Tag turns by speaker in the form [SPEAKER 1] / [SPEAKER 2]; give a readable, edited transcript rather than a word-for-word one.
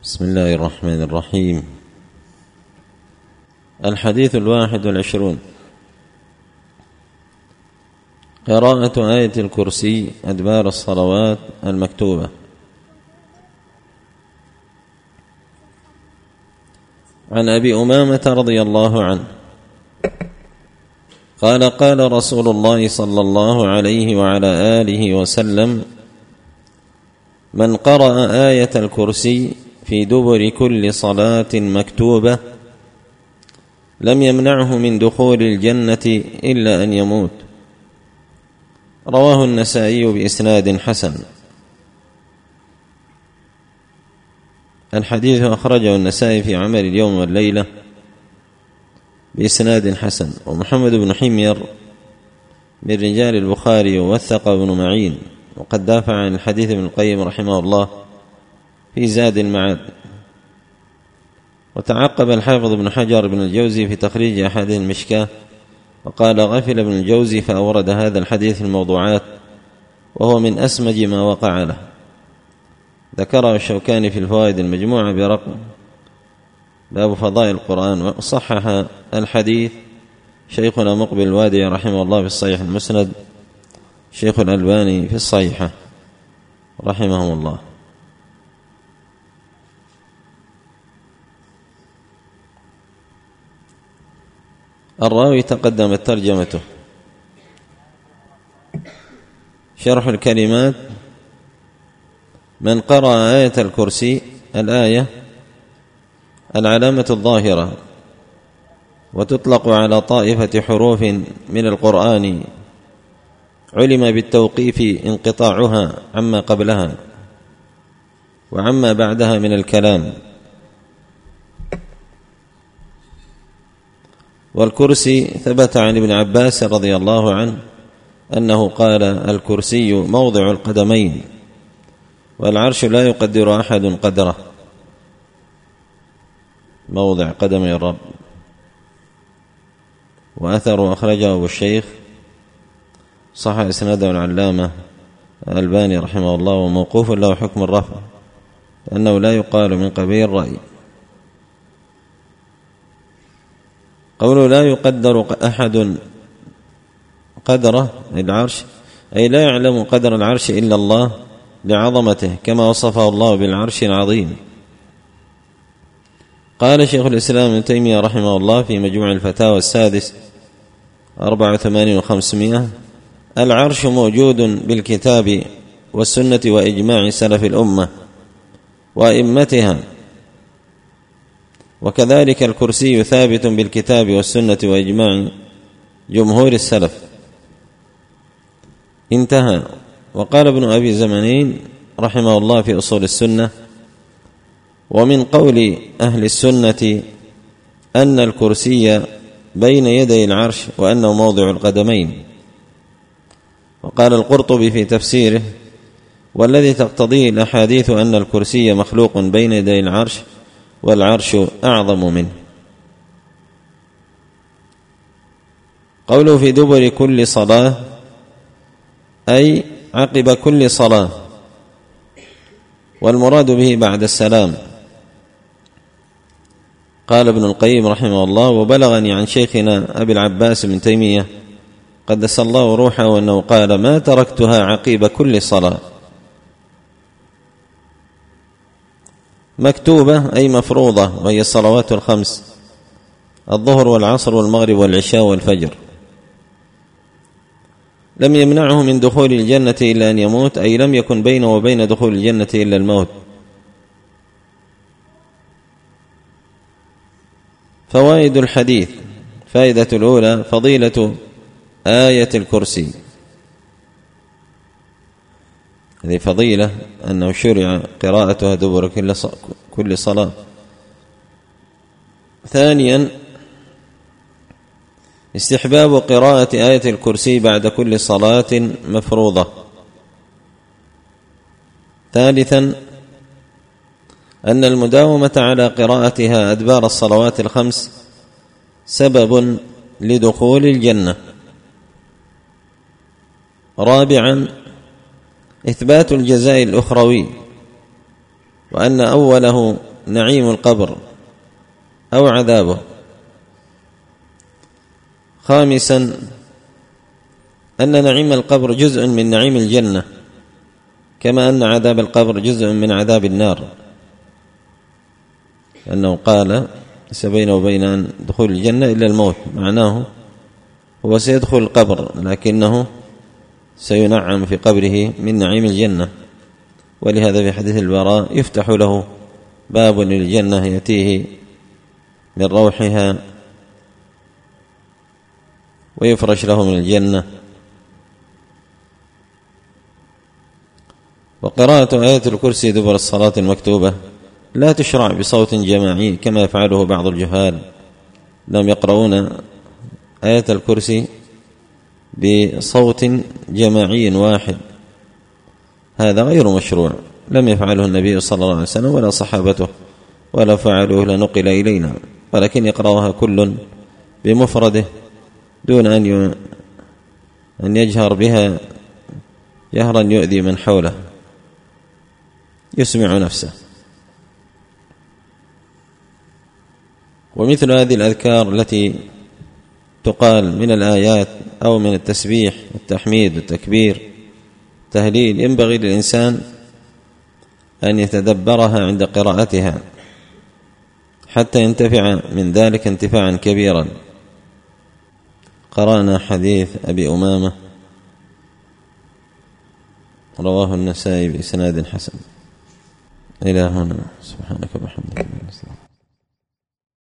[SPEAKER 1] بسم الله الرحمن الرحيم. الحديث 21: قراءة آية الكرسي أدبار الصلوات المكتوبة. عن أبي أمامة رضي الله عنه قال: قال رسول الله صلى الله عليه وعلى آله وسلم: من قرأ آية الكرسي في دبر كل صلاة مكتوبة لم يمنعه من دخول الجنة إلا أن يموت. رواه النسائي بإسناد حسن. الحديث أخرجه النسائي في عمل اليوم والليلة بإسناد حسن. ومحمد بن حمير من رجال البخاري ووثق ابن معين، وقد دافع عن الحديث ابن القيم رحمه الله في زاد المعاد. وتعقب الحافظ ابن حجر بن الجوزي في تخريج أحاديث المشكاة وقال: غفل ابن الجوزي فأورد هذا الحديث في الموضوعات، وهو من أسمج ما وقع له. ذكره الشوكاني في الفوائد المجموعة برقم باب فضائل القرآن. وصحح الحديث شيخنا مقبل الوادي رحمه الله في الصحيح المسند، شيخ الألباني في الصحيحة رحمهم الله. الراوي تقدمت ترجمته. شرح الكلمات: من قرأ آية الكرسي، الآية العلامة الظاهرة، وتطلق على طائفة حروف من القرآن علم بالتوقيف انقطاعها عما قبلها وعما بعدها من الكلام. والكرسي ثبت عن ابن عباس رضي الله عنه أنه قال: الكرسي موضع القدمين، والعرش لا يقدر أحد قدره. موضع قدمي الرب. وأثر أخرجه أبو الشيخ، صح إسناده العلامة الألباني رحمه الله، وموقوف له حكم الرفع لأنه لا يقال من قبيل الرأي. قوله لا يقدر أحد قدره العرش، أي لا يعلم قدر العرش إلا الله لعظمته، كما وصفه الله بالعرش العظيم. قال شيخ الإسلام ابن تيمية رحمه الله في مجموع الفتاوى السادس 84 و500: العرش موجود بالكتاب والسنة وإجماع سلف الأمة وأئمتها، وكذلك الكرسي ثابت بالكتاب والسنة وإجماع جمهور السلف. انتهى. وقال ابن أبي زمانين رحمه الله في أصول السنة: ومن قول أهل السنة أن الكرسي بين يدي العرش وأنه موضع القدمين. وقال القرطبي في تفسيره: والذي تقتضيه الأحاديث أن الكرسي مخلوق بين يدي العرش، والعرش أعظم منه. قوله في دبر كل صلاة، أي عقب كل صلاة، والمراد به بعد السلام. قال ابن القيم رحمه الله: وبلغني عن شيخنا أبي العباس بن تيمية قدس الله روحه أنه قال: ما تركتها عقيب كل صلاة. مكتوبة أي مفروضة، وهي الصلوات الخمس: الظهر والعصر والمغرب والعشاء والفجر. لم يمنعه من دخول الجنة إلا أن يموت، أي لم يكن بينه وبين دخول الجنة إلا الموت. فوائد الحديث: فائدة الأولى: فضيلة آية الكرسي. هذه فضيلة أنه شرع قراءتها دبر كل صلاة. ثانيا: استحباب قراءة آية الكرسي بعد كل صلاة مفروضة. ثالثا: أن المداومة على قراءتها أدبار الصلوات الخمس سبب لدخول الجنة. رابعا: إثبات الجزاء الأخروي، وأن أوله نعيم القبر أو عذابه. خامسا أن نعيم القبر جزء من نعيم الجنة، كما أن عذاب القبر جزء من عذاب النار، لأنه قال ليس بينه وبين دخول الجنة إلا الموت، معناه هو سيدخل القبر لكنه سينعم في قبره من نعيم الجنة. ولهذا في حديث البراء يفتح له باب للجنة يأتيه من روحها ويفرش له من الجنة. وقراءة آية الكرسي دبر الصلاة المكتوبة لا تشرع بصوت جماعي كما يفعله بعض الجهال، لم يقرؤون آية الكرسي بصوت جماعي واحد، هذا غير مشروع، لم يفعله النبي صلى الله عليه وسلم ولا صحابته، ولا فعلوه لنقل إلينا، ولكن يقرأها كل بمفرده دون أن يجهر بها جهرا يؤذي من حوله، يسمع نفسه. ومثل هذه الأذكار التي تقال من الآيات أو من التسبيح والتحميد والتكبير التهليل ينبغي للإنسان أن يتدبرها عند قراءتها حتى ينتفع من ذلك انتفاعا كبيرا. قرأنا حديث أبي أمامة رواه النسائي بإسناد حسن. إلى هنا، سبحانك وبحمدك.